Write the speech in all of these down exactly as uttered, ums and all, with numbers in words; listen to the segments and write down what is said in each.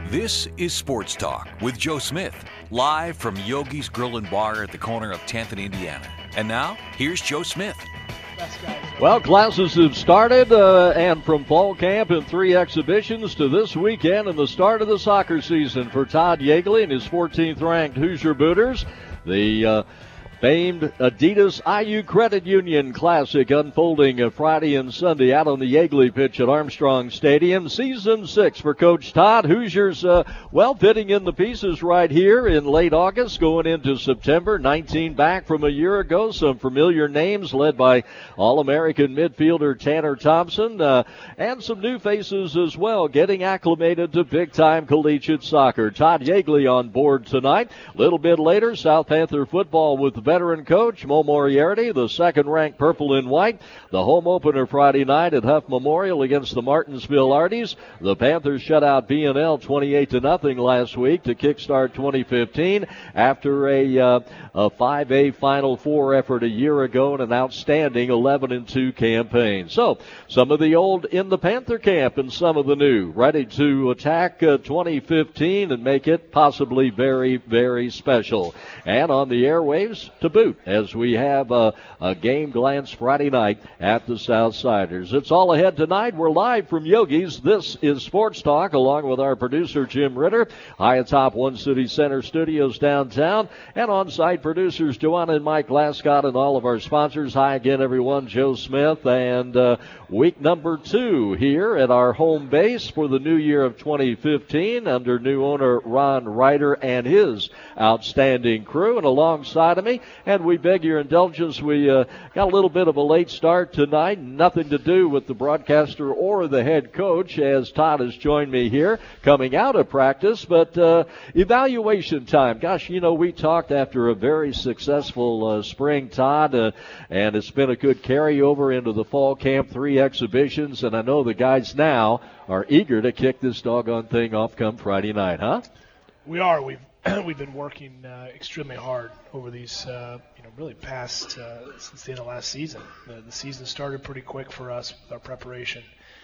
This is Sports Talk with Joe Smith, live from Yogi's Grill and Bar at the corner of tenth and Indiana. And now, here's Joe Smith. Well, classes have started, uh, and from fall camp and three exhibitions to this weekend and the start of the soccer season for Todd Yeagley and his fourteenth-ranked Hoosier Booters. The uh, famed Adidas I U Credit Union Classic unfolding uh, Friday and Sunday out on the Yeagley pitch at Armstrong Stadium. Season six for Coach Todd. Hoosiers, uh, well, fitting in the pieces right here in late August, going into September. nineteen back from a year ago. Some familiar names led by All-American midfielder Tanner Thompson, uh, and some new faces as well, getting acclimated to big-time collegiate soccer. Todd Yeagley on board tonight. A little bit later, South Panther football with the veteran coach Mo Moriarty, the second-ranked purple and white. The home opener Friday night at Huff Memorial against the Martinsville Arties. The Panthers shut out B and L twenty-eight to nothing last week to kickstart twenty fifteen after a, uh, a five A Final Four effort a year ago and an outstanding eleven and two campaign. So, some of the old in the Panther camp and some of the new, ready to attack uh, twenty fifteen and make it possibly very, very special. And on the airwaves, to boot, as we have a, a game glance Friday night at the Southsiders. It's all ahead tonight. We're live from Yogi's. This is Sports Talk, along with our producer Jim Ritter, high atop One City Center Studios downtown, and on-site producers Joanna and Mike Lascott, and all of our sponsors. Hi again, everyone. Joe Smith, and uh, week number two here at our home base for the new year of twenty fifteen under new owner Ron Ryder and his outstanding crew. And alongside of me, and we beg your indulgence, we uh, got a little bit of a late start tonight. Nothing to do with the broadcaster or the head coach, as Todd has joined me here coming out of practice, but uh, evaluation time. Gosh, you know, we talked after a very successful uh, spring, Todd, uh, and it's been a good carryover into the fall camp, three exhibitions, and I know the guys now are eager to kick this doggone thing off come Friday night, huh? We are. We've we've been working uh, extremely hard over these, uh, you know, really past uh, since the end of last season. The, the season started pretty quick for us with our preparation,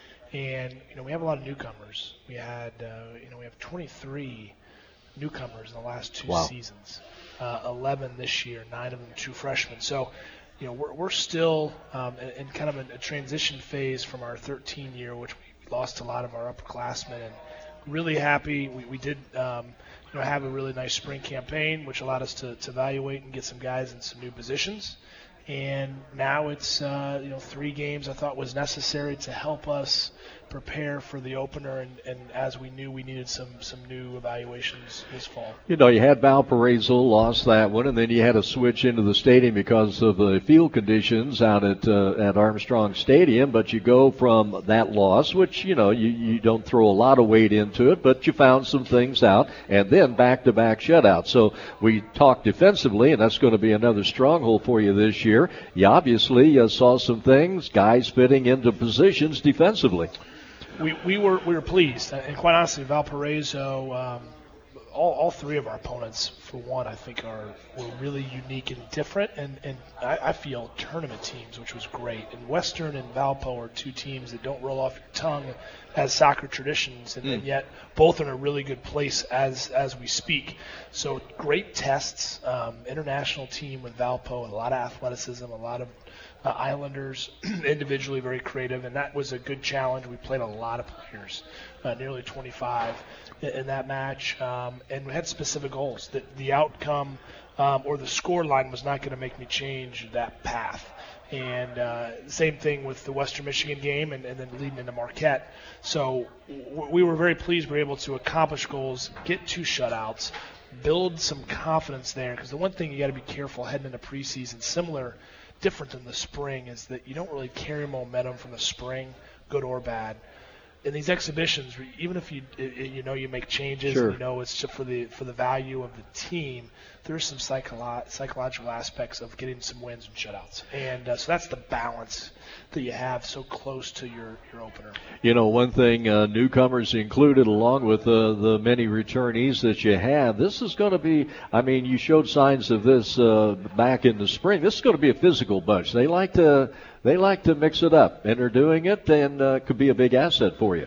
and you know we have a lot of newcomers. We had, uh, you know, we have twenty-three newcomers in the last two wow. seasons, uh, eleven this year, nine of them true freshmen. So, you know, we're we're still um, in, in kind of a, a transition phase from our thirteen year, which we lost a lot of our upperclassmen, and really happy we we did. Um, You know, have a really nice spring campaign, which allowed us to, to evaluate and get some guys in some new positions. And now it's, uh, you know, three games I thought was necessary to help us prepare for the opener, and, and as we knew, we needed some, some new evaluations this fall. You know, you had Valparaiso, lost that one, and then you had to switch into the stadium because of the field conditions out at uh, at Armstrong Stadium, but you go from that loss, which, you know, you, you don't throw a lot of weight into it, but you found some things out, and then back-to-back shutouts. So we talked defensively, and that's going to be another stronghold for you this year. You obviously uh, saw some things, guys fitting into positions defensively. We we were we were pleased, and quite honestly, Valparaiso, um, all all three of our opponents, for one, I think are were really unique and different, and and I, I feel tournament teams, which was great. And Western and Valpo are two teams that don't roll off your tongue as soccer traditions, and, mm. and yet both are in a really good place as as we speak. So great tests, um, international team with Valpo, a lot of athleticism, a lot of Uh, Islanders individually very creative, and that was a good challenge. We played a lot of players, uh, nearly twenty-five in, in that match, um, and we had specific goals. The, the outcome um, or the score line was not going to make me change that path. And uh, same thing with the Western Michigan game, and, and then leading into Marquette. So w- we were very pleased we were able to accomplish goals, get two shutouts, build some confidence there, because the one thing you got to be careful heading into preseason, similar different than the spring, is that you don't really carry momentum from the spring, good or bad. In these exhibitions, even if you you know you make changes, sure. and you know it's just for the for the value of the team, there's some psycholo- psychological aspects of getting some wins and shutouts, and uh, so that's the balance that you have so close to your, your opener. You know, one thing, uh, newcomers included, along with uh, the many returnees that you have, this is going to be, I mean, you showed signs of this uh, back in the spring. This is going to be a physical bunch. They like to they like to mix it up, and they're doing it, and uh, could be a big asset for you.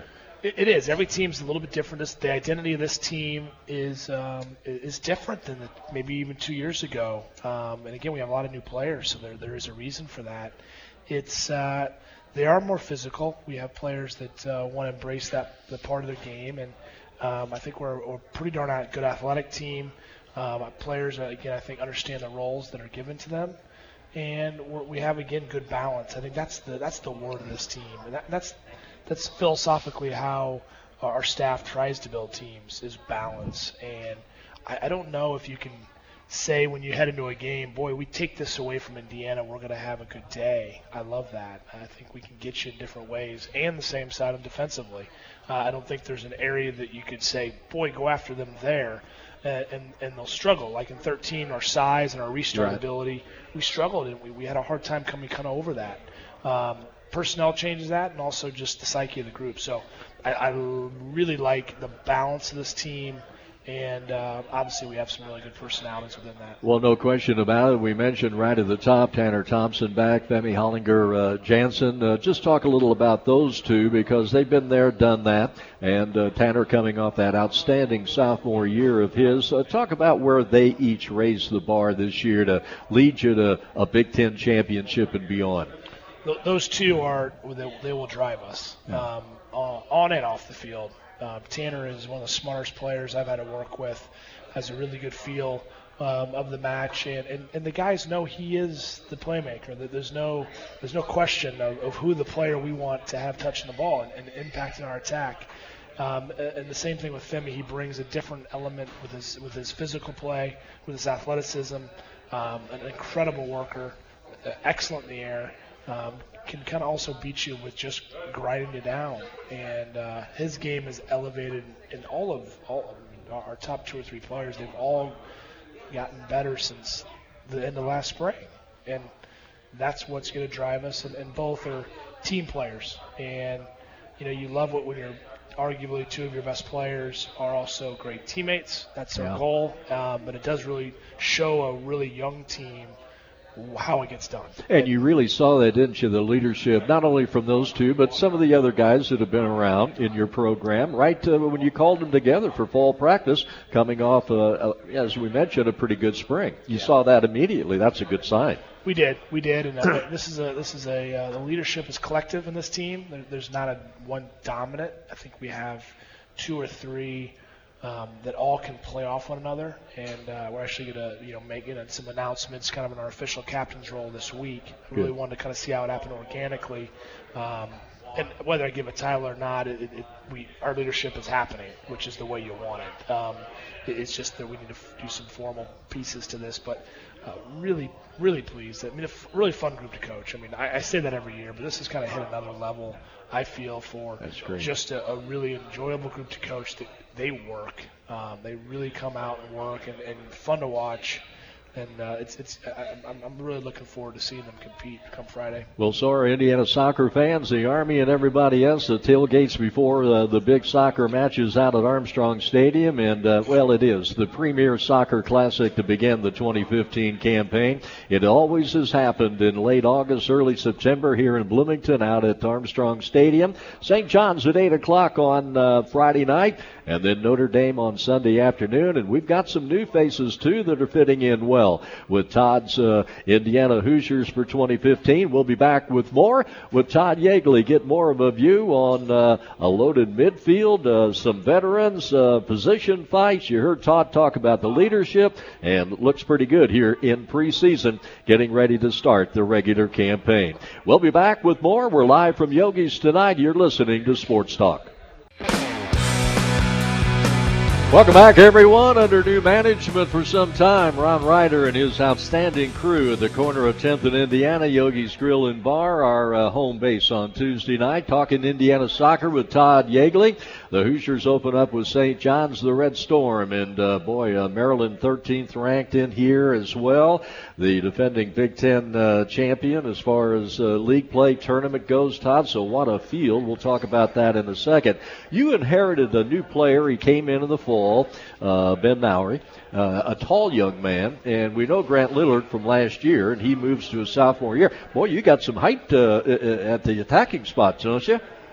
It, it is. Every team's a little bit different. This, the identity of this team is um, is different than the, maybe even two years ago. Um, and again, we have a lot of new players, so there there is a reason for that. It's uh, they are more physical. We have players that uh, want to embrace that the part of their game, and um, I think we're, we're a pretty darn good athletic team. Um, players, again, I think understand the roles that are given to them, and we're, we have again good balance. I think that's the that's the word of this team, and that, that's that's philosophically how our staff tries to build teams is balance. And I, I don't know if you can say when you head into a game, boy, we take this away from Indiana, we're going to have a good day. I love that. I think we can get you in different ways, and the same side of defensively. Uh, I don't think there's an area that you could say, boy, go after them there, uh, and, and they'll struggle. Like in thirteen, our size and our restart right. ability, we struggled, and we, we had a hard time coming kind of over that. Um, personnel changes that, and also just the psyche of the group. So I, I really like the balance of this team. And uh, obviously we have some really good personalities within that. Well, no question about it. We mentioned right at the top Tanner Thompson back, Femi Hollinger, uh, Jansen. Uh, just talk a little about those two because they've been there, done that. And uh, Tanner coming off that outstanding sophomore year of his. Uh, talk about where they each raised the bar this year to lead you to a Big Ten championship and beyond. Th- those two are, they, they will drive us yeah. um, on and off the field. Uh, Tanner is one of the smartest players I've had to work with, has a really good feel um, of the match, and, and, and the guys know he is the playmaker. There's no there's no question of, of who the player we want to have touching the ball and, and impacting our attack. Um, and the same thing with Femi. He brings a different element with his with his physical play, with his athleticism, um, an incredible worker, uh, excellent in the air. Um, can kind of also beat you with just grinding you down, and uh, his game is elevated in all of all I mean, our top two or three players. They've all gotten better since the end of last spring, and that's what's going to drive us. And, and both are team players, and you know you love it when you're arguably two of your best players are also great teammates. That's yeah. our goal, um, but it does really show a really young team how it gets done. And you really saw that, didn't you, the leadership, not only from those two, but some of the other guys that have been around in your program, right uh, when you called them together for fall practice, coming off, uh, uh, as we mentioned, a pretty good spring. You yeah. saw that immediately. That's a good sign. We did. We did. And uh, this is a, this is a, uh, the leadership is collective in this team. There, there's not a one dominant. I think we have two or three Um, that all can play off one another, and uh, we're actually going to, you know, make it some announcements kind of in our official captain's role this week. I really wanted to kind of see how it happened organically, um, and whether I give it Tyler or not, it, it, we our leadership is happening, which is the way you want it. Um, it it's just that we need to f- do some formal pieces to this, but uh, really, really pleased. I mean, a f- really fun group to coach. I mean, I, I say that every year, but this has kind of hit another level, I feel, for just a, a really enjoyable group to coach. That they work. Um, they really come out and work, and, and fun to watch. And uh, it's it's I, I'm, I'm really looking forward to seeing them compete come Friday. Well, so are Indiana soccer fans, the Army, and everybody else. The tailgates before uh, the big soccer matches out at Armstrong Stadium, and uh, well, it is the premier soccer classic to begin the twenty fifteen campaign. It always has happened in late August, early September here in Bloomington, out at Armstrong Stadium. Saint John's at eight o'clock on uh, Friday night, and then Notre Dame on Sunday afternoon. And we've got some new faces too that are fitting in well with Todd's uh, Indiana Hoosiers for twenty fifteen. We'll be back with more with Todd Yeagley. Get more of a view on uh, a loaded midfield, uh, some veterans, uh, position fights. You heard Todd talk about the leadership, and it looks pretty good here in preseason, getting ready to start the regular campaign. We'll be back with more. We're live from Yogi's tonight. You're listening to Sports Talk. Welcome back, everyone. Under new management for some time, Ron Ryder and his outstanding crew at the corner of tenth and Indiana, Yogi's Grill and Bar, our uh, home base on Tuesday night, talking Indiana soccer with Todd Yeagley. The Hoosiers open up with Saint John's, the Red Storm, and uh, boy, uh, Maryland thirteenth ranked in here as well. The defending Big Ten uh, champion as far as uh, league play tournament goes, Todd, so what a field. We'll talk about that in a second. You inherited a new player. He came in in the fall. Uh, Ben Mowry, uh, a tall young man, and we know Grant Lillard from last year, and he moves to his sophomore year. Boy, you got some height uh, at the attacking spots, don't you?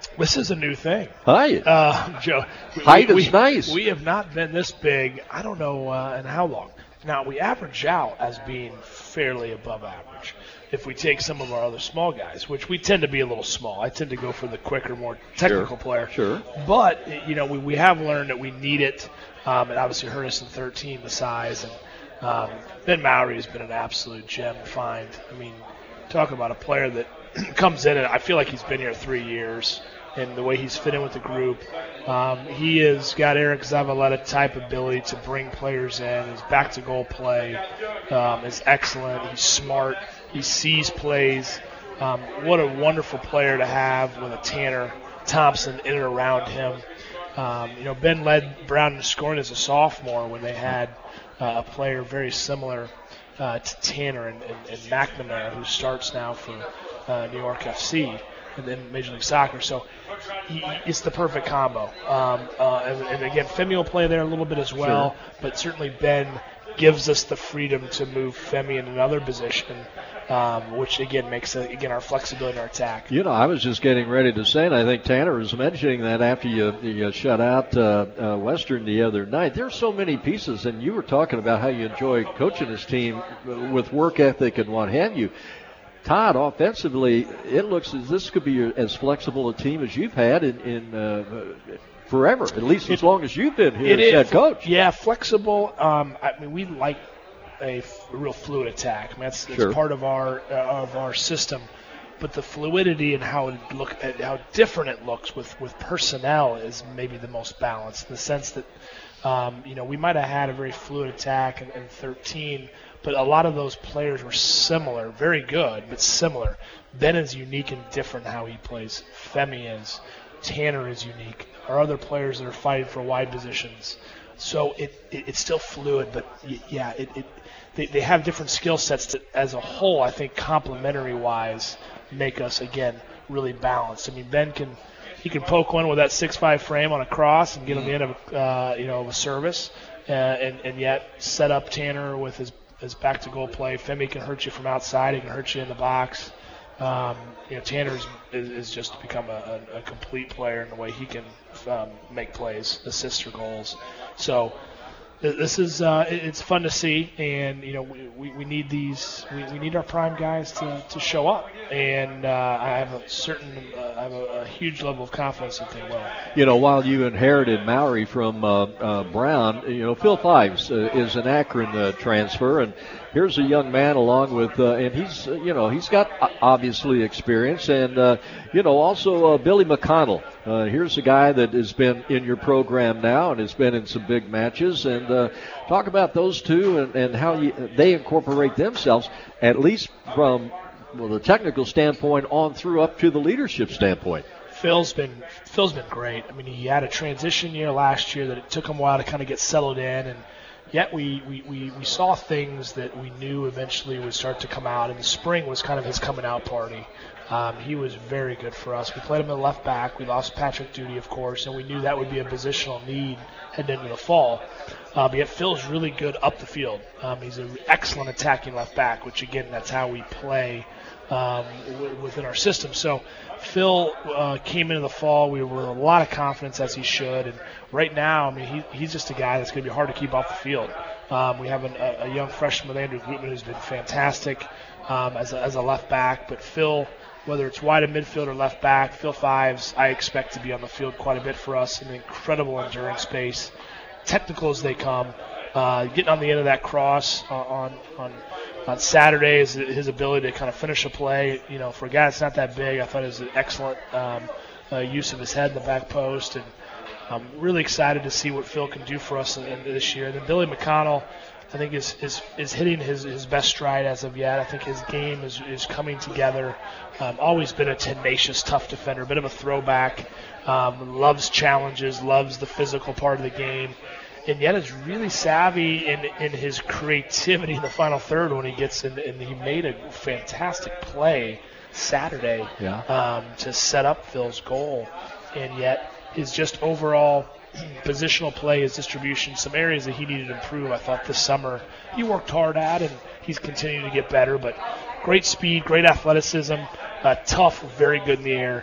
This is a new thing. Hi. Uh, Joe. We, Height we, is nice. We have not been this big, I don't know uh, in how long. Now, we average out as being fairly above average. If we take some of our other small guys, which we tend to be a little small. I tend to go for the quicker, more technical sure. player. Sure. But, you know, we, we have learned that we need it. Um, it obviously hurt us in thirteen, the size. And um, Ben Mowry has been an absolute gem to find. I mean, talk about a player that comes in, and I feel like he's been here three years. And the way he's fit in with the group. Um, he has got Eric Zavaleta type ability to bring players in. His back-to-goal play um, is excellent. He's smart. He sees plays. Um, what a wonderful player to have with a Tanner Thompson in and around him. Um, you know, Ben led Brown in scoring as a sophomore when they had uh, a player very similar uh, to Tanner and, and, and McNamara, who starts now for uh, New York F C. And then Major League Soccer. So he, it's the perfect combo. Um, uh, and, and again, Femi will play there a little bit as well, sure. But certainly Ben gives us the freedom to move Femi in another position, um, which again makes, uh, again, our flexibility in our attack. You know, I was just getting ready to say, and I think Tanner was mentioning that after you, you shut out uh, uh, Western the other night. There's so many pieces, and you were talking about how you enjoy coaching this team with work ethic and what have you. Todd, offensively, it looks as this could be as flexible a team as you've had in, in uh, forever, at least as long as you've been here as head coach. Yeah, flexible. Um, I mean, we like a f- real fluid attack. I mean, that's, that's sure. part of our uh, of our system. But the fluidity and how it look, how different it looks with, with personnel is maybe the most balanced. In the sense that, um, you know, we might have had a very fluid attack in, in thirteen. But a lot of those players were similar, very good, but similar. Ben is unique and different how he plays. Femi is. Tanner is unique. Our other players that are fighting for wide positions. So it, it it's still fluid, but yeah, it, it they, they have different skill sets that, as a whole, I think complementary-wise, make us, again, really balanced. I mean, Ben can he can poke one with that six five frame on a cross and get on the end of a, uh, you know, of a service, uh, and, and yet set up Tanner with his his back-to-goal play. Femi can hurt you from outside. He can hurt you in the box. Um, you know, Tanner's is, is just become a, a, a complete player in the way he can um, make plays, assists for goals. So th- this is uh, it, it's fun to see, and you know we, we, we need these we, we need our prime guys to, to show up, and uh, I have a certain uh, I have a, a huge level of confidence that they will. You know, while you inherited Mowry from uh, uh, Brown, you know Phil Fives uh, is an Akron uh, transfer, and here's a young man along with, uh, and he's, uh, you know, he's got uh, obviously experience, and, uh, you know, also uh, Billy McConnell. Uh, here's a guy that has been in your program now and has been in some big matches, and uh, talk about those two and, and how you, they incorporate themselves, at least from well, the technical standpoint on through up to the leadership standpoint. Phil's been Phil's been great. I mean, he had a transition year last year that it took him a while to kind of get settled in, and yet we, we, we, we saw things that we knew eventually would start to come out, and the spring was kind of his coming out party. Um, he was very good for us. We played him at left back. We lost Patrick Duty, of course, and we knew that would be a positional need heading into the fall. Uh, but yet Phil's really good up the field. Um, he's an excellent attacking left back, which, again, that's how we play um, w- within our system. So Phil uh, came into the fall. We were with a lot of confidence, as he should. And right now, I mean, he, he's just a guy that's going to be hard to keep off the field. Um, we have an, a, a young freshman, Andrew Gutman, who's been fantastic um, as, a, as a left back. But Phil, whether it's wide of midfield or left back, Phil Fives, I expect to be on the field quite a bit for us. An incredible endurance pace, technical as they come. Uh, getting on the end of that cross uh, on on on Saturday is his ability to kind of finish a play. You know, for a guy that's not that big, I thought it was an excellent um, uh, use of his head in the back post. And I'm really excited to see what Phil can do for us in, in this year. And then Billy McConnell, I think, is is, is hitting his, his best stride as of yet. I think his game is, is coming together. Um, always been a tenacious, tough defender, a bit of a throwback. Um, loves challenges, loves the physical part of the game. And yet is really savvy in, in his creativity in the final third when he gets in. And he made a fantastic play Saturday yeah. um, to set up Phil's goal. And yet his just overall positional play, his distribution, some areas that he needed to improve, I thought this summer he worked hard at, and he's continuing to get better. But great speed, great athleticism, uh, tough, very good in the air.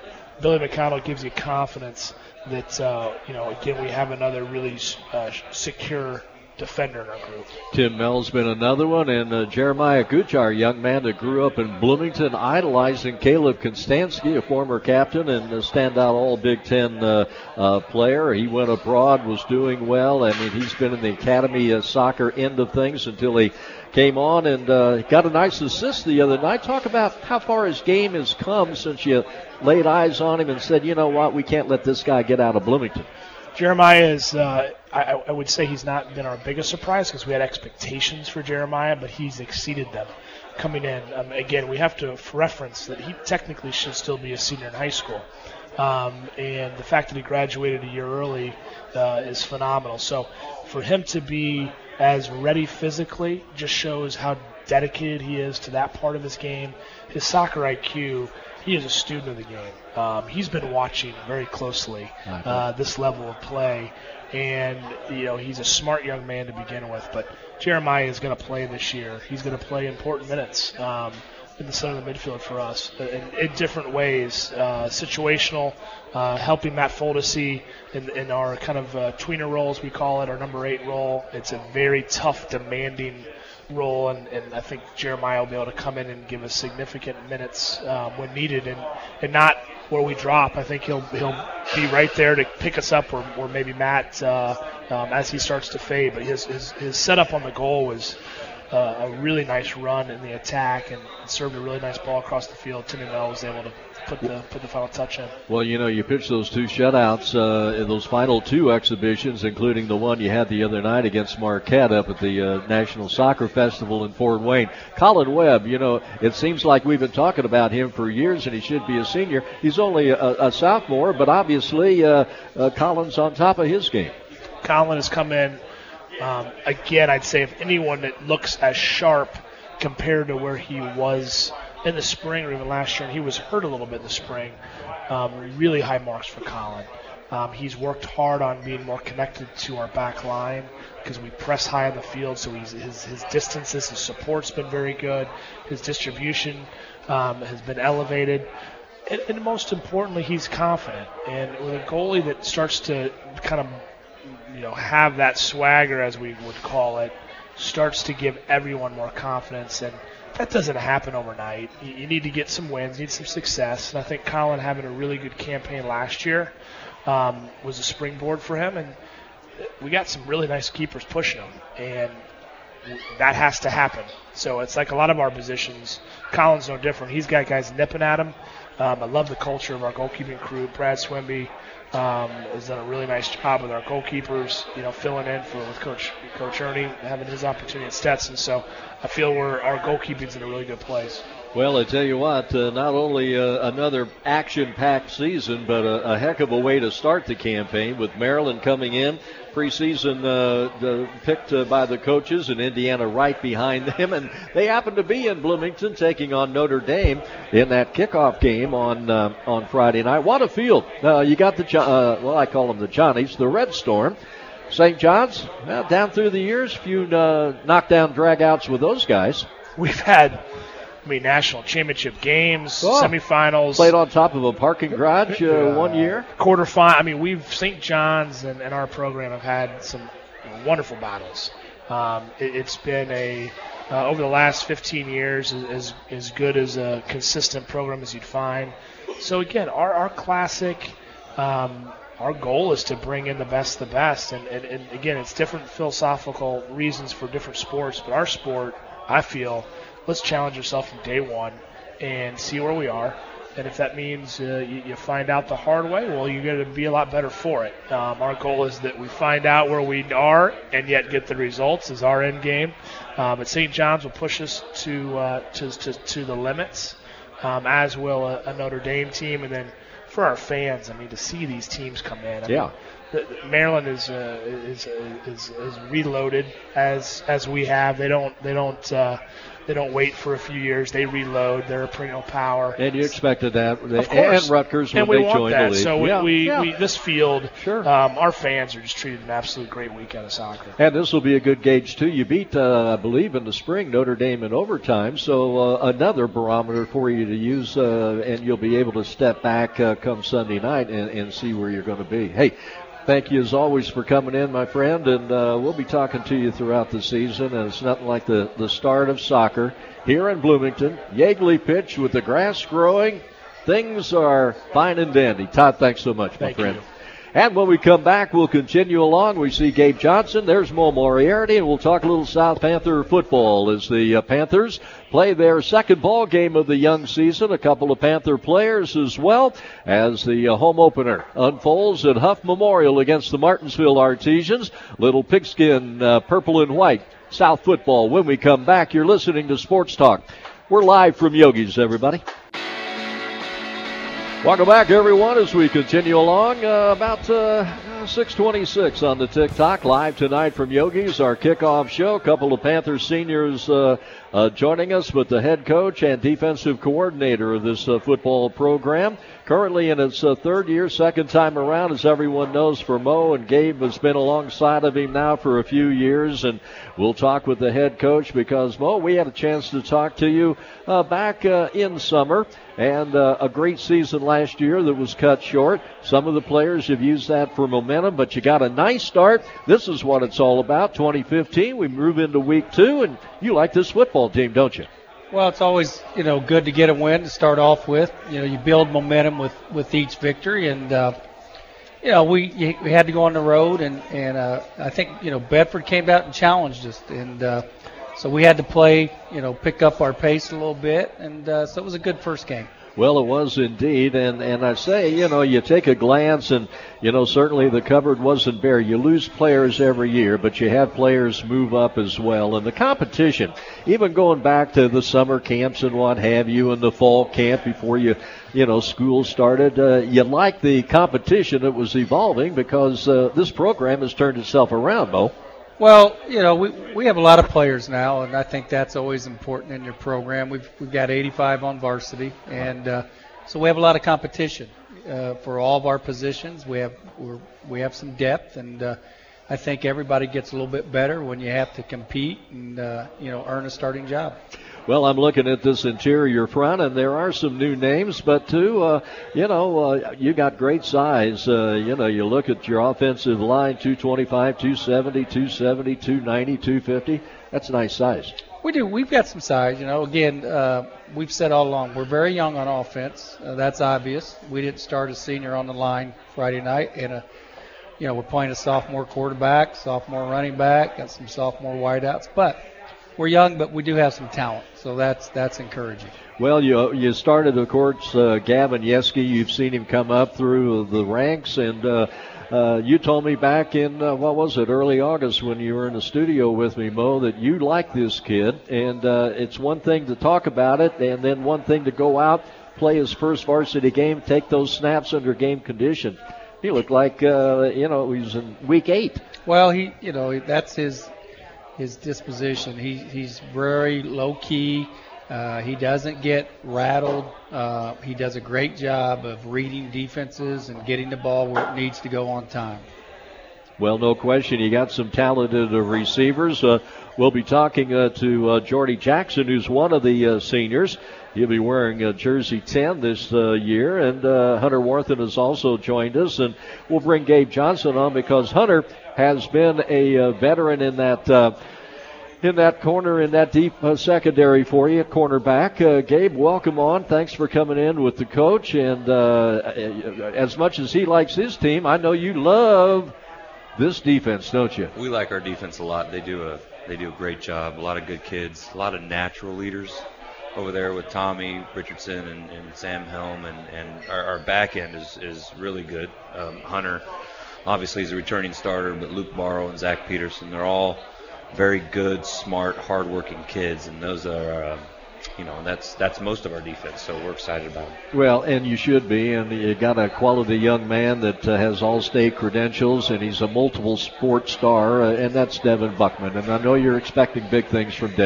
Billy McConnell gives you confidence that, uh, you know, again, we have another really uh, secure defender in our group. Tim Mell's been another one, and uh, Jeremiah Kuchar, a young man that grew up in Bloomington, idolizing Caleb Konstanski, a former captain and a standout All-Big Ten uh, uh, player. He went abroad, was doing well. I mean, he's been in the academy uh, soccer end of things until he came on and uh, got a nice assist the other night. Talk about how far his game has come since you laid eyes on him and said, you know what, we can't let this guy get out of Bloomington. Jeremiah is, uh, I, I would say he's not been our biggest surprise because we had expectations for Jeremiah, but he's exceeded them coming in. Um, again, we have to reference that he technically should still be a senior in high school. Um, and the fact that he graduated a year early uh, is phenomenal. So for him to be as ready physically just shows how dedicated he is to that part of his game. His soccer I Q, he is a student of the game. Um, he's been watching very closely uh, this level of play, and you know he's a smart young man to begin with. But Jeremiah is going to play this year. He's going to play important minutes um, in the center of the midfield for us in, in different ways, uh, situational, uh, helping Matt Foldesy in, in our kind of uh, tweener roles, we call it, our number eight role. It's a very tough, demanding role, and, and I think Jeremiah will be able to come in and give us significant minutes um, when needed, and, and not where we drop. I think he'll he'll be right there to pick us up, or, or maybe Matt uh, um, as he starts to fade. But his his, his setup on the goal was uh, a really nice run in the attack, and served a really nice ball across the field. Timmy Mell was able to put the put the final touch in. Well, you know, you pitched those two shutouts uh, in those final two exhibitions, including the one you had the other night against Marquette up at the uh, National Soccer Festival in Fort Wayne. Colin Webb, you know, it seems like we've been talking about him for years, and he should be a senior. He's only a, a sophomore, but obviously uh, uh, Colin's on top of his game. Colin has come in, um, again, I'd say if anyone that looks as sharp compared to where he was in the spring or even last year, and he was hurt a little bit in the spring. Um, really high marks for Colin. Um, he's worked hard on being more connected to our back line because we press high on the field, so he's, his, his distances, his support's been very good. His distribution um, has been elevated. And, and most importantly, he's confident. And with a goalie that starts to kind of, you know, have that swagger, as we would call it, starts to give everyone more confidence. And that doesn't happen overnight. You need to get some wins, you need some success. And I think Colin having a really good campaign last year um, was a springboard for him. And we got some really nice keepers pushing him. And that has to happen. So it's like a lot of our positions. Colin's no different. He's got guys nipping at him. Um, I love the culture of our goalkeeping crew. Brad Swimby um, has done a really nice job with our goalkeepers, you know, filling in for with Coach Coach Ernie, having his opportunity at Stetson. So I feel we're our goalkeeping's in a really good place. Well, I tell you what, uh, not only uh, another action-packed season, but a, a heck of a way to start the campaign with Maryland coming in. Preseason uh, the, picked uh, by the coaches, and Indiana right behind them. And they happen to be in Bloomington taking on Notre Dame in that kickoff game on uh, on Friday night. What a field. Uh, you got the, uh, well, I call them the Johnnies, the Red Storm. Saint John's, well, down through the years, few uh, knockdown dragouts with those guys. We've had, I mean, national championship games, oh, semifinals. Played on top of a parking garage uh, uh, one year. Quarterfinal. I mean, we've Saint John's and, and our program have had some wonderful battles. Um, it, it's been a uh, over the last fifteen years as as good as a consistent program as you'd find. So again, our our classic. Um, Our goal is to bring in the best of the best. And, and, and, again, it's different philosophical reasons for different sports. But our sport, I feel, let's challenge yourself from day one and see where we are. And if that means uh, you, you find out the hard way, well, you're going to be a lot better for it. Um, our goal is that we find out where we are and yet get the results is our end game. Uh, but Saint John's will push us to, uh, to, to, to the limits, um, as will a, a Notre Dame team. And then for our fans, I mean, to see these teams come in. I yeah. mean, the, the Maryland is, uh, is is is is reloaded as as we have. They don't they don't uh, They don't wait for a few years. They reload. They're a perennial power. And you expected that. Of course. And Rutgers when and we they want joined that. the league. So we, yeah, we, yeah. we this field, sure. um, our fans are just treated an absolute great weekend of soccer. And this will be a good gauge, too. You beat, uh, I believe, in the spring Notre Dame in overtime, so uh, another barometer for you to use, uh, and you'll be able to step back uh, come Sunday night and, and see where you're going to be. Hey, thank you as always for coming in, my friend, and uh, we'll be talking to you throughout the season, and it's nothing like the, the start of soccer here in Bloomington. Yeagley pitch with the grass growing. Things are fine and dandy. Todd, thanks so much, my Thank friend. you. And when we come back, we'll continue along. We see Gabe Johnson. There's Mo Moriarty, and we'll talk a little South Panther football as the uh, Panthers play their second ball game of the young season. A couple of Panther players as well as the uh, home opener unfolds at Huff Memorial against the Martinsville Artesians. Little pigskin uh, purple and white South football. When we come back, you're listening to Sports Talk. We're live from Yogi's, everybody. Welcome back, everyone, as we continue along. Uh, about uh, six twenty-six on the TikTok. Live tonight from Yogi's, our kickoff show. A couple of Panthers seniors uh, uh, joining us, but the head coach and defensive coordinator of this uh, football program. Currently in its uh, third year, second time around, as everyone knows, for Mo, and Gabe has been alongside of him now for a few years, and we'll talk with the head coach because, Mo, we had a chance to talk to you uh, back uh, in summer, and uh, a great season last year that was cut short. Some of the players have used that for momentum, but you got a nice start. This is what it's all about, twenty fifteen. We move into week two, and you like this football team, don't you? Well, it's always, you know, good to get a win to start off with. You know, you build momentum with, with each victory. And, uh, you know, we we had to go on the road. And, and uh, I think, you know, Bedford came out and challenged us. And uh, so we had to play, you know, pick up our pace a little bit. And uh, so it was a good first game. Well, it was indeed, and, and I say, you know, you take a glance, and, you know, certainly the cupboard wasn't bare. You lose players every year, but you have players move up as well. And the competition, even going back to the summer camps and what have you, and the fall camp before you, you know, school started, uh, you like the competition that was evolving because uh, this program has turned itself around, Mo. Well, you know, we we have a lot of players now, and I think that's always important in your program. We've we've got eighty-five on varsity, and uh, so we have a lot of competition uh, for all of our positions. We have we're, we have some depth, and uh, I think everybody gets a little bit better when you have to compete and uh, you know earn a starting job. Well, I'm looking at this interior front, and there are some new names, but too, uh, you know, uh, you got great size. Uh, you know, you look at your offensive line, two twenty-five, two seventy, two seventy, two ninety, two fifty. That's a nice size. We do. We've got some size. You know, again, uh, we've said all along, we're very young on offense. Uh, that's obvious. We didn't start a senior on the line Friday night, and a, you know, we're playing a sophomore quarterback, sophomore running back, got some sophomore wideouts, but we're young, but we do have some talent, so that's that's encouraging. Well, you you started, of course, uh, Gavin Yeske. You've seen him come up through the ranks, and uh, uh, you told me back in, uh, what was it, early August when you were in the studio with me, Mo, that you like this kid, and uh, it's one thing to talk about it, and then one thing to go out, play his first varsity game, take those snaps under game condition. He looked like, uh, you know, he was in week eight. Well, he, you know, that's his his disposition. He he's very low key. Uh, he doesn't get rattled. Uh, he does a great job of reading defenses and getting the ball where it needs to go on time. Well, no question. You got some talented uh, receivers. Uh, we'll be talking uh, to uh, Jordy Jackson, who's one of the uh, seniors. He'll be wearing uh, jersey ten this uh, year, and uh, Hunter Warthen has also joined us. And we'll bring Gabe Johnson on because Hunter has been a uh, veteran in that uh, in that corner, in that deep uh, secondary for you, cornerback. Uh, Gabe, welcome on. Thanks for coming in with the coach. And uh, as much as he likes his team, I know you love this defense, don't you? We like our defense a lot. They do a they do a great job. A lot of good kids, a lot of natural leaders over there with Tommy Richardson and, and Sam Helm, and, and our, our back end is, is really good. Um, Hunter, obviously, is a returning starter, but Luke Barrow and Zach Peterson, they're all very good, smart, hardworking kids, and those are, uh, you know, that's that's most of our defense, so we're excited about it. Well, and you should be, and you got a quality young man that uh, has all-state credentials, and he's a multiple sport star, uh, and that's Devin Buckman, and I know you're expecting big things from Devin.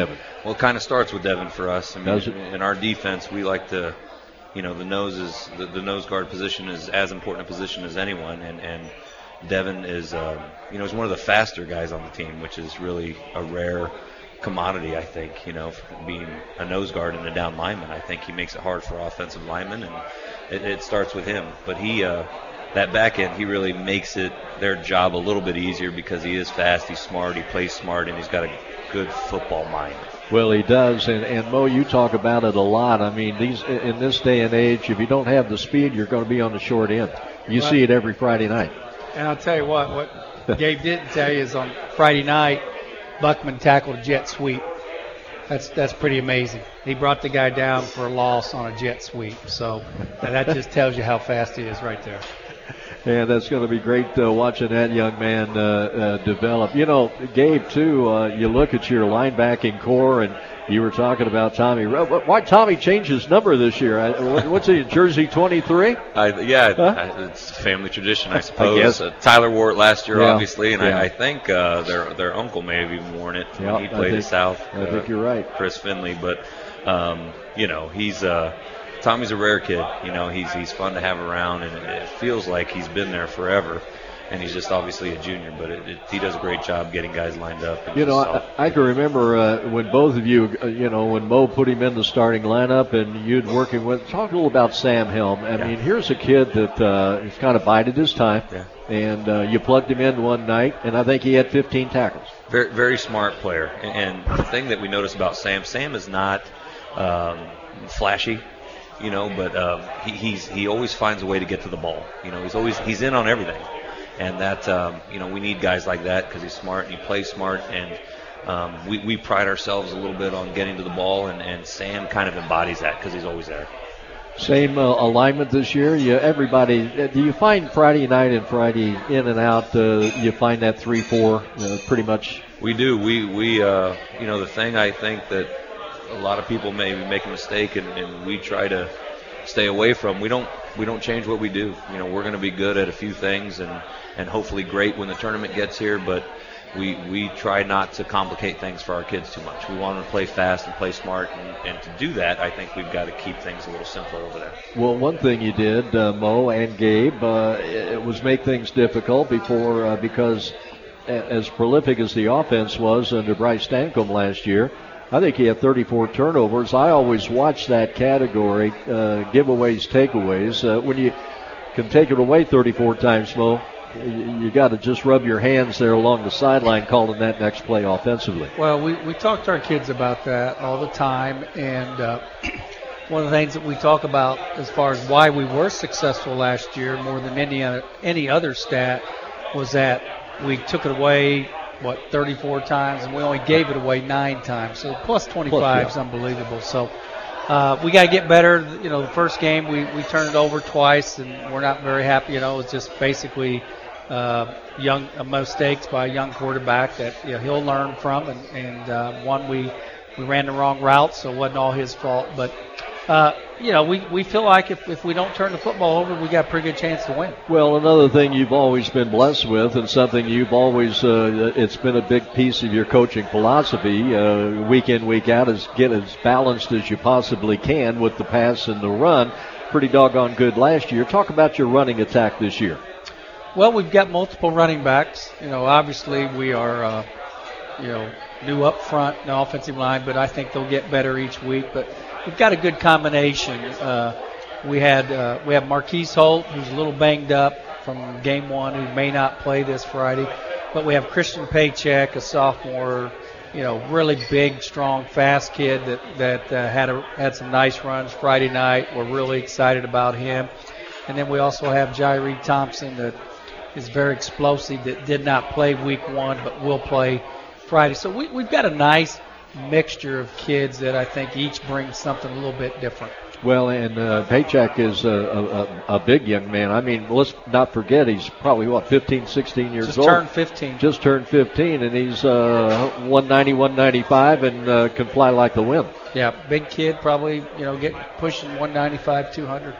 Well, it kind of starts with Devin for us. I mean, Does it? in our defense, we like to, you know, the nose is the, the nose guard position is as important a position as anyone, and and Devin is, um, you know, he's one of the faster guys on the team, which is really a rare commodity, I think. You know, being a nose guard and a down lineman, I think he makes it hard for offensive linemen, and it, it starts with him. But he, uh, that back end, he really makes it their job a little bit easier because he is fast, he's smart, he plays smart, and he's got a good football mind. Well, he does, and, and Mo, you talk about it a lot. I mean, these in this day and age, if you don't have the speed, you're going to be on the short end. You Right. see it every Friday night. And I'll tell you what, what Gabe didn't tell you is on Friday night, Buckman tackled a jet sweep. That's that's pretty amazing. He brought the guy down for a loss on a jet sweep. So that just tells you how fast he is right there. And that's going to be great uh, watching that young man uh, uh, develop. You know, Gabe, too, uh, you look at your linebacking core, and you were talking about Tommy. Why Tommy changed his number this year? I, what's he, jersey twenty-three? I, yeah, Huh? I, it's family tradition, I suppose. I guess. Uh, Tyler wore it last year, Yeah, obviously, and yeah. I, I think uh, their their uncle may have even worn it Yeah, when he I played think- at South. I think uh, you're right. Chris Finley, but um, you know, he's uh, Tommy's a rare kid. You know, he's he's fun to have around, and it feels like he's been there forever. And he's just obviously a junior, but it, it, he does a great job getting guys lined up. And You know, just I, I can remember uh, when both of you, uh, you know, when Mo put him in the starting lineup and you'd working with. Talk a little about Sam Helm. I Yeah. mean, here's a kid that uh, has kind of bided his time, Yeah. and uh, you plugged him in one night, and I think he had fifteen tackles. Very, very smart player. And, and the thing that we notice about Sam, Sam is not um, flashy, you know, but um, he, he's he always finds a way to get to the ball. You know, he's always he's in on everything, and that um, you know we need guys like that because he's smart and he plays smart, and um, we we pride ourselves a little bit on getting to the ball, and, and Sam kind of embodies that because he's always there. Same uh, alignment this year. You everybody. uh, Do you find Friday night and Friday in and out? Uh, you find that three four uh, pretty much. We do. We we uh, you know the thing I think that a lot of people maybe make a mistake and, and we try to stay away from. We don't we don't change what we do. You know we're going to be good at a few things and, and hopefully great when the tournament gets here. But we we try not to complicate things for our kids too much. We want them to play fast and play smart, and, and to do that, I think we've got to keep things a little simpler over there. Well, one thing you did, uh, Mo and Gabe, uh, it was make things difficult before uh, because a- as prolific as the offense was under Bryce Stancomb last year, I think he had thirty-four turnovers. I always watch that category, uh, giveaways, takeaways. Uh, when you can take it away thirty-four times, Mo, you, you got to just rub your hands there along the sideline calling that next play offensively. Well, we, we talk to our kids about that all the time, and uh, one of the things that we talk about as far as why we were successful last year more than any other, any other stat was that we took it away, what, thirty-four times, and we only gave it away nine times. So plus twenty-five Plus, is unbelievable. So uh, we got to get better. You know, the first game we, we turned it over twice, and we're not very happy. You know, it was just basically uh, young uh, mistakes by a young quarterback that you know, he'll learn from. And, and uh, one, we, we ran the wrong route, so it wasn't all his fault. But, uh, you know, we, we feel like if, if we don't turn the football over, we got a pretty good chance to win. Well, another thing you've always been blessed with, and something you've always, uh, it's been a big piece of your coaching philosophy, uh, week in, week out, is get as balanced as you possibly can with the pass and the run. Pretty doggone good last year. Talk about your running attack this year. Well, we've got multiple running backs. You know, obviously we are, uh, you know, new up front in the offensive line, but I think they'll get better each week. But we've got a good combination. Uh, we had uh, we have Marquise Holt, who's a little banged up from game one, who may not play this Friday. But we have Christian Paycheck, a sophomore, you know, really big, strong, fast kid that that uh, had a, had some nice runs Friday night. We're really excited about him. And then we also have Jairee Thompson that is very explosive, that did not play week one but will play Friday. So we, we've got a nice mixture of kids that I think each brings something a little bit different. Well, and uh, Paycheck is a, a, a big young man. I mean, let's not forget he's probably, what, fifteen, sixteen years Just old? turned fifteen. Just turned fifteen, and he's uh, one ninety, one ninety-five, and uh, can fly like the wind. Yeah, big kid, probably, you know, get pushing one ninety-five, two hundred.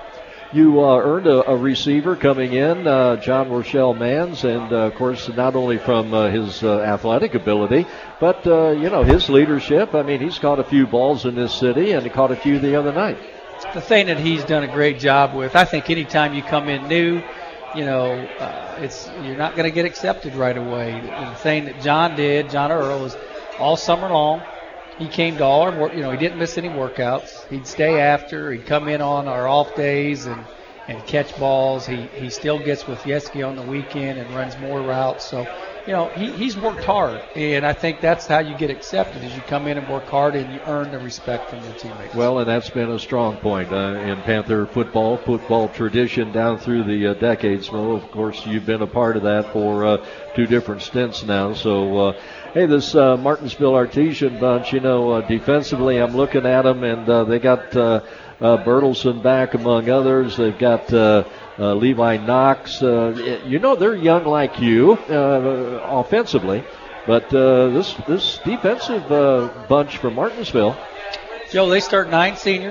you uh, earned a, a receiver coming in, uh, John Rochelle Mans, and, uh, of course, not only from uh, his uh, athletic ability, but, uh, you know, his leadership. I mean, he's caught a few balls in this city, and he caught a few the other night. The thing that he's done a great job with, I think anytime you come in new, you know, uh, it's you're not going to get accepted right away. The thing that John did, John Earl, is all summer long, he came to all our work. You know, he didn't miss any workouts. He'd stay after. He'd come in on our off days and, and catch balls. He he still gets with Yeski on the weekend and runs more routes. So, you know, he, he's worked hard, and I think that's how you get accepted, is you come in and work hard and you earn the respect from your teammates. Well, and that's been a strong point uh, in Panther football, football tradition down through the uh, decades. Well, of course, you've been a part of that for uh, two different stints now. So, uh, hey, this uh, Martinsville Artesian bunch, you know, uh, defensively, I'm looking at them, and uh, they got uh, uh, Bertelson back, among others. They've got uh, uh, Levi Knox. Uh, you know, they're young like you uh, offensively, but uh, this this defensive uh, bunch from Martinsville. Joe, they start nine seniors.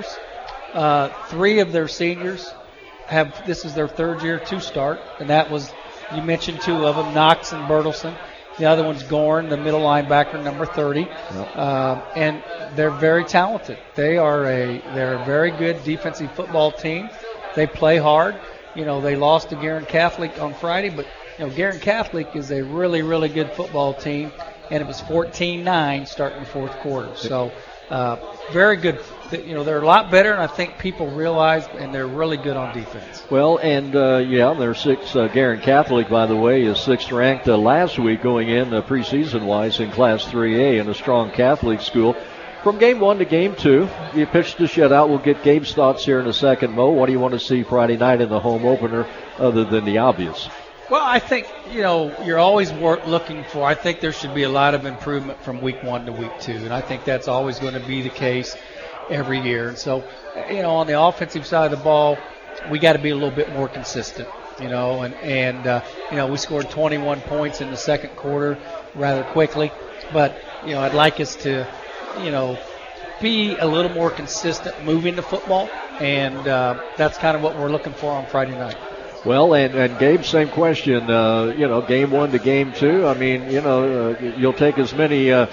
Uh, three of their seniors have, this is their third year to start, and that was, you mentioned two of them, Knox and Bertelson. The other one's Gorn, the middle linebacker, number thirty. Yep. Uh, and they're very talented. They are a they're a very good defensive football team. They play hard. You know, they lost to Guerin Catholic on Friday, but, you know, Guerin Catholic is a really, really good football team, and it was fourteen nine starting the fourth quarter. So, uh, very good. You know, they're a lot better, and I think people realize, and they're really good on defense. Well, and, uh, yeah, they're six. Uh, Guerin Catholic, by the way, is sixth ranked uh, last week going in uh, preseason-wise in Class three A in a strong Catholic school. From game one to game two, you pitched the shutout. We'll get Gabe's thoughts here in a second. Mo, what do you want to see Friday night in the home opener other than the obvious? Well, I think, you know, you're always work looking for, I think there should be a lot of improvement from week one to week two, and I think that's always going to be the case every year. And so, you know, on the offensive side of the ball, we got to be a little bit more consistent, you know, and, and uh, you know, we scored twenty-one points in the second quarter rather quickly, but, you know, I'd like us to, you know, be a little more consistent moving the football, and uh, that's kind of what we're looking for on Friday night. Well, and, and Gabe, same question, uh, you know, game one to game two. I mean, you know, uh, you'll take as many uh,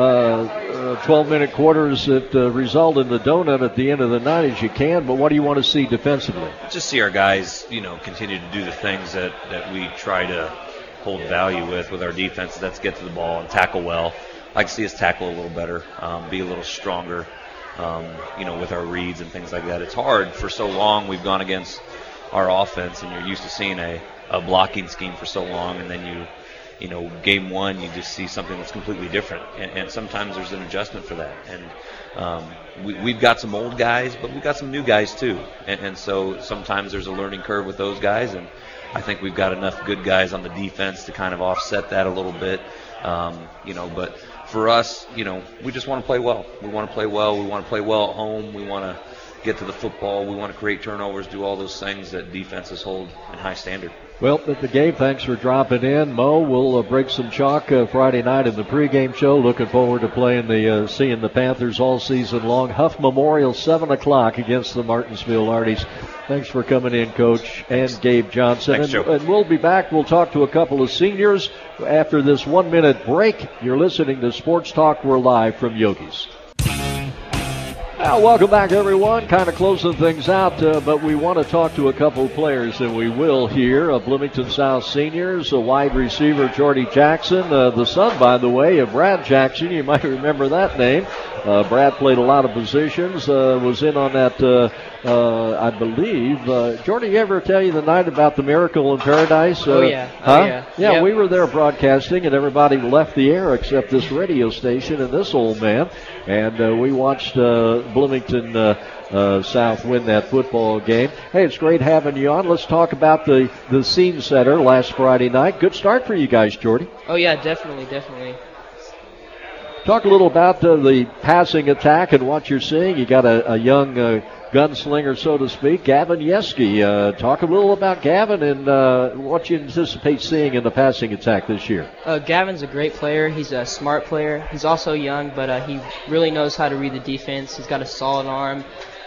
uh, twelve-minute quarters that uh, result in the donut at the end of the night as you can, but what do you want to see defensively? Just see our guys, you know, continue to do the things that, that we try to hold value with with our defense. That's get to the ball and tackle well. I'd like to see us tackle a little better, um, be a little stronger, um, you know, with our reads and things like that. It's hard. For so long we've gone against our offense, and you're used to seeing a, a blocking scheme for so long, and then you, you know, game one, you just see something that's completely different, and, and sometimes there's an adjustment for that. And um, we, we've got some old guys, but we've got some new guys too, and, and so sometimes there's a learning curve with those guys, and I think we've got enough good guys on the defense to kind of offset that a little bit, um, you know, but for us, you know, we just want to play well. We want to play well. We want to play well at home. We want to get to the football. We want to create turnovers, do all those things that defenses hold in high standard. Well, at the game, thanks for dropping in. Mo, we'll uh, break some chalk uh, Friday night in the pregame show. Looking forward to playing the, uh, seeing the Panthers all season long. Huff Memorial, seven o'clock against the Martinsville Arties. Thanks for coming in, Coach, and Thanks. Gabe Johnson. Thanks, and, Joe. and we'll be back. We'll talk to a couple of seniors after this one-minute break. You're listening to Sports Talk. We're live from Yogi's. Well, welcome back, everyone. Kind of closing things out, uh, but we want to talk to a couple of players, and we will here. Of Bloomington South seniors, a wide receiver, Jordy Jackson, uh, the son, by the way, of Brad Jackson. You might remember that name. Uh, Brad played a lot of positions, uh, was in on that, uh, uh, I believe. Uh, Jordy, you ever tell you the night about the Miracle in Paradise? Uh, oh, yeah. Huh? Oh, yeah. Yeah, yep. We were there broadcasting, and everybody left the air except this radio station and this old man. And uh, we watched uh, Bloomington uh, uh, South win that football game. Hey, it's great having you on. Let's talk about the, the scene setter last Friday night. Good start for you guys, Jordy. Oh, yeah, definitely, definitely. Talk a little about uh, the passing attack and what you're seeing. You got a, a young uh, gunslinger, so to speak, Gavin Yeski. Uh, talk a little about Gavin and uh, what you anticipate seeing in the passing attack this year. Uh, Gavin's a great player. He's a smart player. He's also young, but uh, he really knows how to read the defense. He's got a solid arm.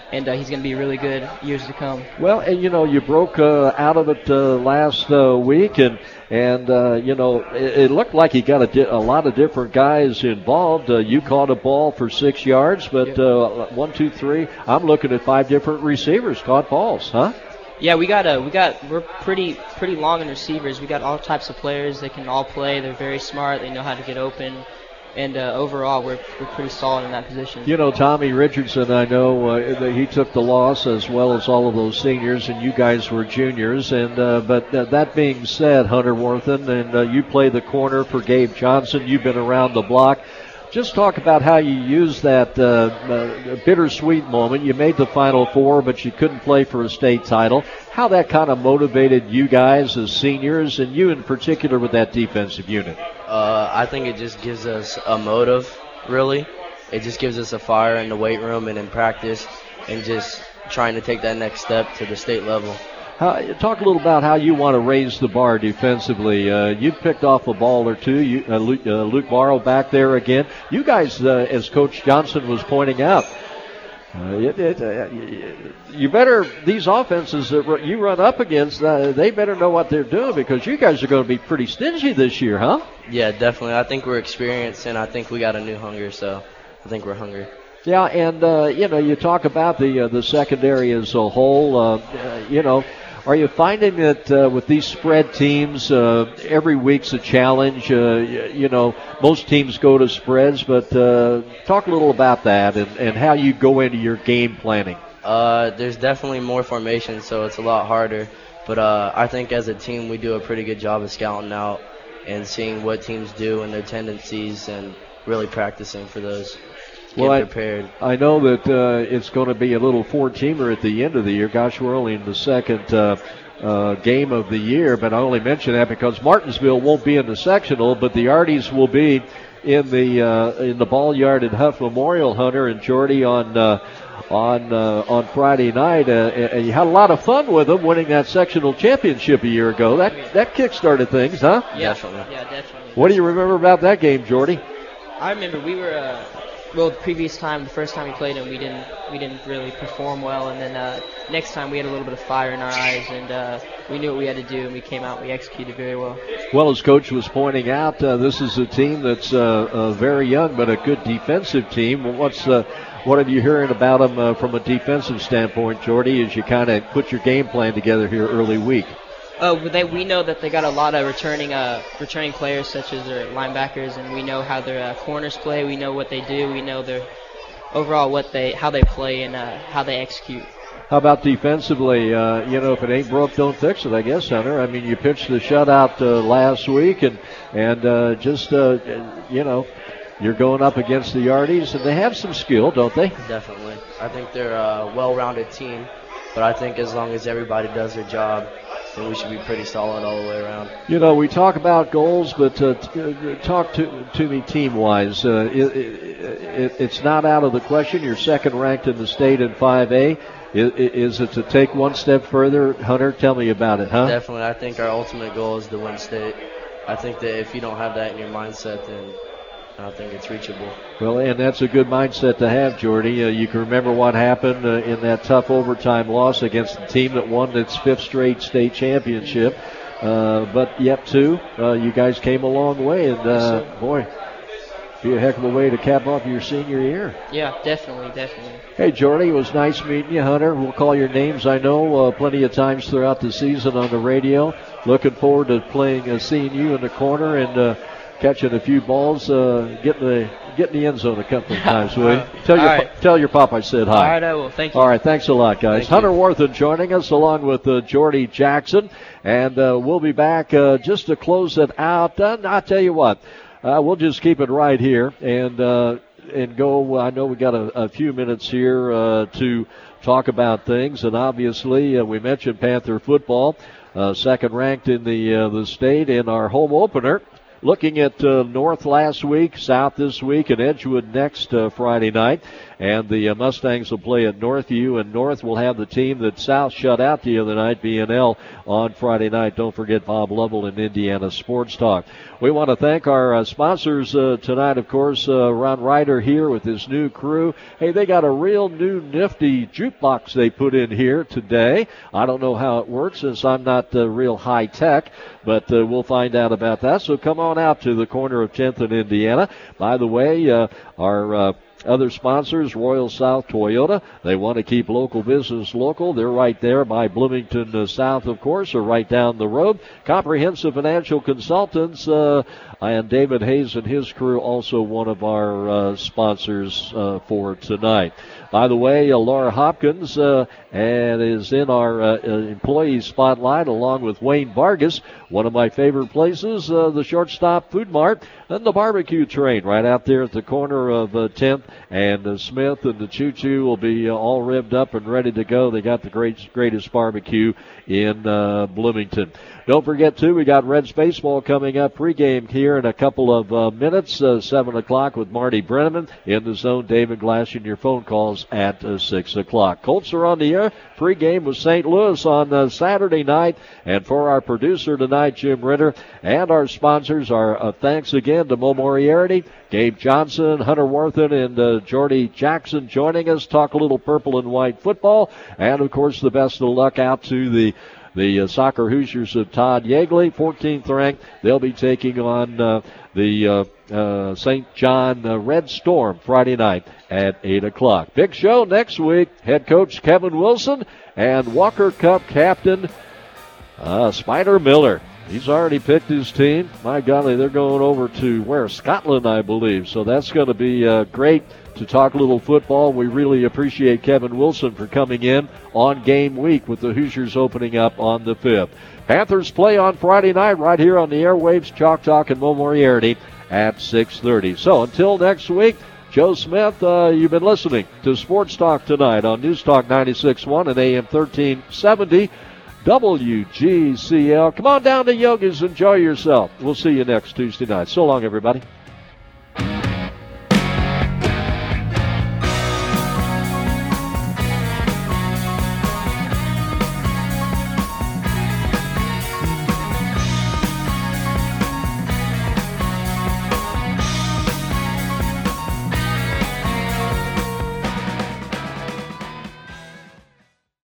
and uh, he's going to be really good years to come. Well, and you know, you broke uh, out of it uh, last uh, week, and and uh, you know, it, it looked like you got a, di- a lot of different guys involved. Uh, you caught a ball for six yards, but uh, one, two, three. I'm looking at five different receivers caught balls, huh? Yeah, we got a we got we're pretty pretty long in receivers. We got all types of players. They can all play. They're very smart. They know how to get open. And uh, overall, we're we're pretty solid in that position. You know, Tommy Richardson, I know uh, that he took the loss as well as all of those seniors, and you guys were juniors. And uh, but uh, that being said, Hunter Worthen, and uh, you play the corner for Gabe Johnson. You've been around the block. Just talk about how you used that uh, uh, bittersweet moment. You made the Final Four, but you couldn't play for a state title. How that kind of motivated you guys as seniors, and you in particular with that defensive unit. Uh, I think it just gives us a motive, really. It just gives us a fire in the weight room and in practice, and just trying to take that next step to the state level. How, talk a little about how you want to raise the bar defensively. Uh, you picked off a ball or two. You, uh, Luke, uh, Luke Morrow back there again. You guys, uh, as Coach Johnson was pointing out, uh, it, it, uh, you better, these offenses that you run up against, uh, they better know what they're doing, because you guys are going to be pretty stingy this year, huh? Yeah, definitely. I think we're experienced, and I think we got a new hunger, so I think we're hungry. Yeah, and, uh, you know, you talk about the uh, the secondary as a whole. Uh, uh, you know, are you finding that uh, with these spread teams, uh, every week's a challenge? Uh, you know, most teams go to spreads, but uh, talk a little about that and, and how you go into your game planning. Uh, there's definitely more formation, so it's a lot harder. But uh, I think as a team, we do a pretty good job of scouting out and seeing what teams do and their tendencies and really practicing for those. Well, I, prepared. I know that uh, it's going to be a little four-teamer at the end of the year. Gosh, we're only in the second uh, uh, game of the year, but I only mention that because Martinsville won't be in the sectional, but the Arties will be in the uh, in the ball yard at Huff Memorial, Hunter and Jordy, on uh, on uh, on Friday night. Uh, and you had a lot of fun with them winning that sectional championship a year ago. That that kick-started things, huh? Yeah, definitely. Yeah, definitely. What do you remember about that game, Jordy? I remember we were. Uh, Well, the previous time, the first time we played him, we didn't we didn't really perform well, and then uh, next time we had a little bit of fire in our eyes, and uh, we knew what we had to do, and we came out, we executed very well. Well, as Coach was pointing out, uh, this is a team that's uh, uh, very young, but a good defensive team. What's uh, what have you hearing about them uh, from a defensive standpoint, Jordy, as you kind of put your game plan together here early week? Uh, they, we know that they got a lot of returning uh, returning players, such as their linebackers, and we know how their uh, corners play. We know what they do. We know their overall what they how they play and uh, how they execute. How about defensively? Uh, you know, if it ain't broke, don't fix it, I guess, Hunter. I mean, you pitched the shutout uh, last week, and and uh, just uh, you know, you're going up against the Arties, and they have some skill, don't they? Definitely. I think they're a well-rounded team, but I think as long as everybody does their job, then we should be pretty solid all the way around. You know, we talk about goals, but uh, t- talk to to me team-wise. Uh, it, it, it's not out of the question. You're second ranked in the state in five A. Is, is it to take one step further? Hunter, tell me about it, huh? Definitely. I think our ultimate goal is to win state. I think that if you don't have that in your mindset, then I don't think it's reachable. Well, and that's a good mindset to have, Jordy. Uh, you can remember what happened uh, in that tough overtime loss against the team that won its fifth straight state championship. Uh, but yet, too, uh, you guys came a long way, and uh, boy, be a heck of a way to cap off your senior year. Yeah, definitely, definitely. Hey, Jordy, it was nice meeting you, Hunter. We'll call your names, I know, uh, plenty of times throughout the season on the radio. Looking forward to playing, uh, seeing you in the corner and uh, catching a few balls, uh, getting the getting the end zone a couple of times. Will you? Tell your right. tell your pop I said hi. All right, I will. Thank you. All right, thanks a lot, guys. Thank Hunter you. Worthen joining us along with uh, Jordy Jackson, and uh, we'll be back uh, just to close it out. Uh, I'll tell you what, uh, we'll just keep it right here and uh, and go. I know we got a, a few minutes here uh, to talk about things, and obviously uh, we mentioned Panther football, uh, second ranked in the uh, the state in our home opener. looking at uh, North last week, South this week, and Edgewood next uh, Friday night. And the uh, Mustangs will play at Northview, and North will have the team that South shut out the other night, B and L, on Friday night. Don't forget Bob Lovell and Indiana Sports Talk. We want to thank our uh, sponsors uh, tonight, of course, uh, Ron Ryder here with his new crew. Hey, they got a real new nifty jukebox they put in here today. I don't know how it works since I'm not uh, real high tech, but uh, we'll find out about that. So come on out to the corner of tenth and Indiana. By the way, uh, our uh, other sponsors, Royal South Toyota, they want to keep local business local. They're right there by Bloomington uh, South, of course, or right down the road. Comprehensive Financial Consultants, uh, and David Hayes and his crew, also one of our uh, sponsors uh, for tonight. By the way, uh, Laura Hopkins uh, and is in our uh, uh, employee spotlight along with Wayne Vargas. One of my favorite places, uh, the Shortstop Food Mart, and the barbecue train right out there at the corner of uh, tenth and uh, Smith, and the Choo Choo will be uh, all revved up and ready to go. They got the great, greatest barbecue in uh, Bloomington. Don't forget, too, we got Reds baseball coming up pregame here in a couple of uh, minutes, uh, seven o'clock with Marty Brenneman. In the zone, David Glass, and your phone calls at uh, six o'clock. Colts are on the air. Pregame with Saint Louis on uh, Saturday night. And for our producer tonight, Jim Ritter, and our sponsors, our uh, thanks again to Mo Moriarty, Gabe Johnson, Hunter Worthen, and uh, Jordy Jackson joining us. Talk a little purple and white football. And, of course, the best of luck out to the The uh, Soccer Hoosiers of Todd Yeagley, fourteenth ranked. They'll be taking on uh, the uh, uh, Saint John uh, Red Storm Friday night at eight o'clock. Big show next week. Head coach Kevin Wilson and Walker Cup captain uh, Spider Miller. He's already picked his team. My golly, they're going over to where? Scotland, I believe. So that's going to be uh, great to talk a little football. We really appreciate Kevin Wilson for coming in on game week with the Hoosiers opening up on the fifth. Panthers play on Friday night right here on the airwaves, Chalk Talk and Mo Moriarty at six thirty. So until next week, Joe Smith, uh, you've been listening to Sports Talk tonight on News Talk ninety-six point one and A M thirteen seventy. W G C L. Come on down to Yogi's. Enjoy yourself. We'll see you next Tuesday night. So long, everybody.